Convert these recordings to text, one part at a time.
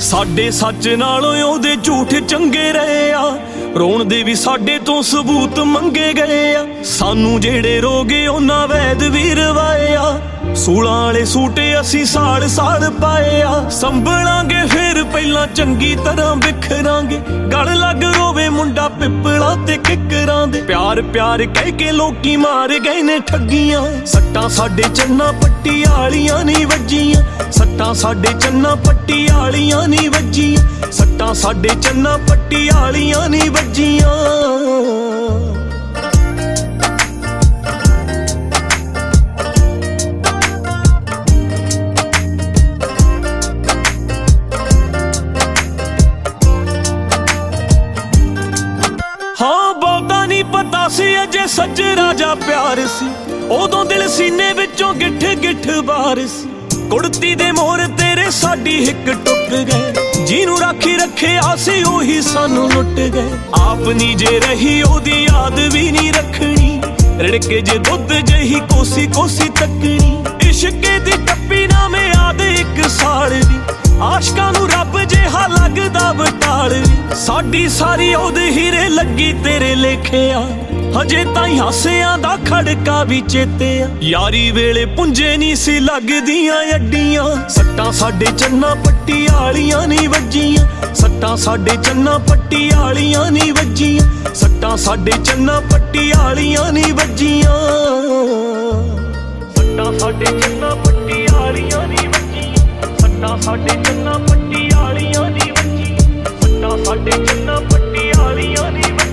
ਸਾਡੇ ਸੱਚ ਨਾਲੋਂ ਉਹਦੇ ਝੂਠ ਚੰਗੇ ਰਹੇ ਆ, ਰੋਣ ਦੇ ਵੀ ਸਾਡੇ ਤੋਂ ਸਬੂਤ ਮੰਗੇ ਗਏ ਆ। ਸਾਨੂੰ ਜਿਹੜੇ ਰੋਗੇ ਉਹਨਾਂ ਵੈਦ ਵੀ ਰਵਾਏ ਆ, ਸੂਲਾਂ ਵਾਲੇ ਸੂਟੇ ਅਸੀਂ ਸਾੜ ਸਾੜ ਪਾਏ ਆ। ਸੰਭਲਾਂਗੇ ਫਿਰ ਪਹਿਲਾਂ ਚੰਗੀ ਤਰ੍ਹਾਂ ਬਿਖਰਾਂਗੇ, ਗਲ ਲੱਗ ਰੋਵੇ ਮੁੰਡਾ ਪਿੱਪਲਾਂ ਤੇ ਕਿੱਕਰਾਂ ਦੇ। ਪਿਆਰ ਪਿਆਰ ਕਹਿ ਕੇ ਲੋਕੀ ਮਾਰ ਗਏ ਨੇ ਠੱਗੀਆਂ, ਸੱਟਾਂ ਸਾਡੇ ਚੰਨਾ ਪੱਟੀ ਵਾਲੀਆਂ ਨਹੀਂ ਵੱਜੀਆਂ। ਸੱਟਾਂ ਸਾਡੇ ਚੰਨਾ ਪੱਟੀ ਵਾਲੀਆਂ ਨਹੀਂ ਵੱਜੀਆਂ, ਸੱਟਾਂ ਸਾਡੇ ਚੰਨਾ ਪੱਟੀ ਵਾਲੀਆਂ ਨਹੀਂ ਵੱਜੀਆਂ। ਹਾਂ ਬਹੁਤਾ ਨਹੀਂ ਪਤਾ ਸੀ ਅਜੇ ਸੱਚ ਰਾਜਾ ਪਿਆਰ ਸੀ, ਉਦੋਂ ਦਿਲ ਸੀਨੇ ਵਿੱਚੋਂ ਗਿੱਠ ਗਿੱਠ ਬਾਰ ਸੀ। ਕੁੜਤੀ ਦੇ ਮੋਰ ਤੇਰੇ ਸਾਡੀ ਹਿੱਕ ਟੁੱਟ ਗਏ, ਜਿਹਨੂੰ ਰਾਖੀ ਰੱਖਿਆ ਸੀ ਉਹੀ ਸਾਨੂੰ ਲੁੱਟ ਗਏ। ਆਪ ਨੀ ਜੇ ਰਹੀ ਉਹਦੀ ਯਾਦ ਵੀ ਨਹੀਂ ਰੱਖਣੀ, ਰਿੜਕੇ ਜੇ ਦੁੱਧ ਜਿਹੀ ਕੋਸੀ ਕੋਸੀ ਤੱਕਣੀ। ਇਸ਼ਕੇ ਦੀ ਟੱਪੀ ਨਾ ਮੈਂ ਯਾਦ ਇੱਕ ਸਾਲ ਵੀ, ਆਸ਼ਕਾਂ ਨੂੰ ਰੱਬ ਜਿਹਾ ਲੱਗਦਾ ਬਟਾਲ ਵੀ। ਸਾਡੀ ਸਾਰੀ ਉਹਦੇ ਹੀਰੇ ਲੱਗੀ ਤੇਰੇ ਲੇਖਿਆ, ਹਜੇ ਤਾਈਂ ਹਾਸਿਆਂ ਦਾ ਖੜਕਾ ਵੀ ਚੇਤੇ ਆ। ਯਾਰੀ ਵੇਲੇ ਪੁੰਜੇ ਨਹੀਂ ਸੀ ਲੱਗਦੀਆਂ ਅੱਡੀਆਂ, ਸੱਟਾਂ ਸਾਡੇ ਚੰਨਾ ਪੱਟੀ ਵਾਲੀਆਂ ਨਹੀਂ ਵੱਜੀਆਂ। ਸੱਟਾਂ ਸਾਡੇ ਚੰਨਾ ਪੱਟੀ ਵਾਲੀਆਂ ਨਹੀਂ ਵੱਜੀਆਂ, ਸੱਟਾਂ ਸਾਡੇ ਚੰਨਾ ਪੱਟੀ ਵਾਲੀਆਂ ਨਹੀਂ ਵੱਜੀਆਂ। ਸੱਟਾਂ ਸਾਡੇ ਚੰਨਾ ਪੱਟੀ ਵਾਲੀਆਂ ਨਹੀਂ ਵੱਜੀਆਂ, ਸੱਟਾਂ ਸਾਡੇ ਚੰਨਾ ਪੱਟੀ ਵਾਲੀਆਂ ਨਹੀਂ ਵੱਜੀਆਂ, ਸੱਟਾਂ ਸਾਡੇ ਚੰਨਾ ਪੱਟੀ ਵਾਲੀਆਂ ਨਹੀਂ ਵੱਜੀਆਂ।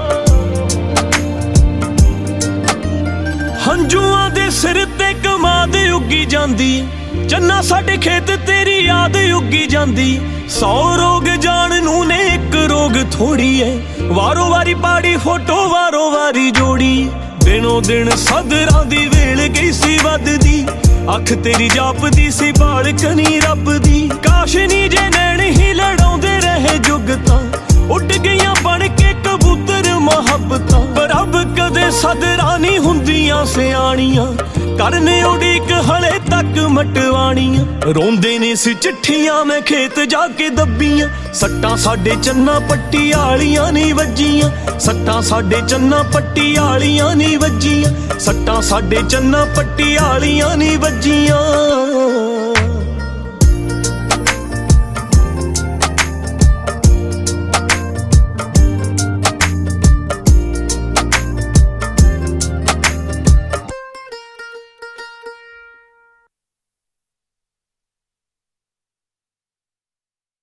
ਹੰਝੂਆਂ ਦੇ ਸਿਰ ਤੇ ਕਮਾਦ ਉੱਗੀ ਜਾਂਦੀ, ਚੰਨਾ ਸਾਡੇ ਖੇਤ ਤੇਰੀ ਯਾਦ ਉੱਗੀ ਜਾਂਦੀ। 100 ਰੋਗ ਜਾਣ ਨੂੰ ਨੇ ਇੱਕ ਰੋਗ ਥੋੜੀ ਏ, ਵਾਰੋ ਵਾਰੀ ਪਾੜੀ ਫੋਟੋ ਵਾਰੋ ਵਾਰੀ ਜੋੜੀ। ਦਿਨੋਂ ਦਿਨ ਸਦਰਾਂ ਦੀ ਵੇਲ ਗਈ ਸੀ ਵੱਧਦੀ, ਅੱਖ ਤੇਰੀ ਜਾਪਦੀ ਸੀ ਬਾਲਕਨੀ ਰੱਬ ਦੀ। ਕਾਸ਼ ਨੀ ਜੇ ਨੈਣ ਹੀ ਲੜਾਉਂਦੇ ਰਹੇ ਜੁਗਤਾਂ, ਉੱਡ ਗਈਆਂ ਬਣ ਕੇ ਕਬੂਤਰ ਮੁਹੱਬਤਾਂ। ਪਰ ਰੱਬ ਕਦੇ ਸਦਰਾਂ ਨਹੀਂ ਹੁੰਦੀਆਂ ਸਿਆਣੀਆਂ, ਕਰਨੇ ਉਡੀਕ ਹਲੇ ਤੱਕ ਮਟਵਾਣੀਆਂ। ਰੋਂਦੇ ਨੇ ਸੀ ਚਿੱਠੀਆਂ ਮੈਂ ਖੇਤ ਜਾ ਕੇ ਦੱਬੀਆਂ, ਸੱਟਾਂ ਸਾਡੇ ਚੰਨਾ ਪੱਟੀ ਵਾਲੀਆਂ ਨਹੀਂ ਵੱਜੀਆਂ। ਸੱਟਾਂ ਸਾਡੇ ਚੰਨਾ ਪੱਟੀ ਵਾਲੀਆਂ ਨਹੀਂ ਵੱਜੀਆਂ, ਸੱਟਾਂ ਸਾਡੇ ਚੰਨਾ ਪੱਟੀ ਵਾਲੀਆਂ ਨਹੀਂ ਵੱਜੀਆਂ।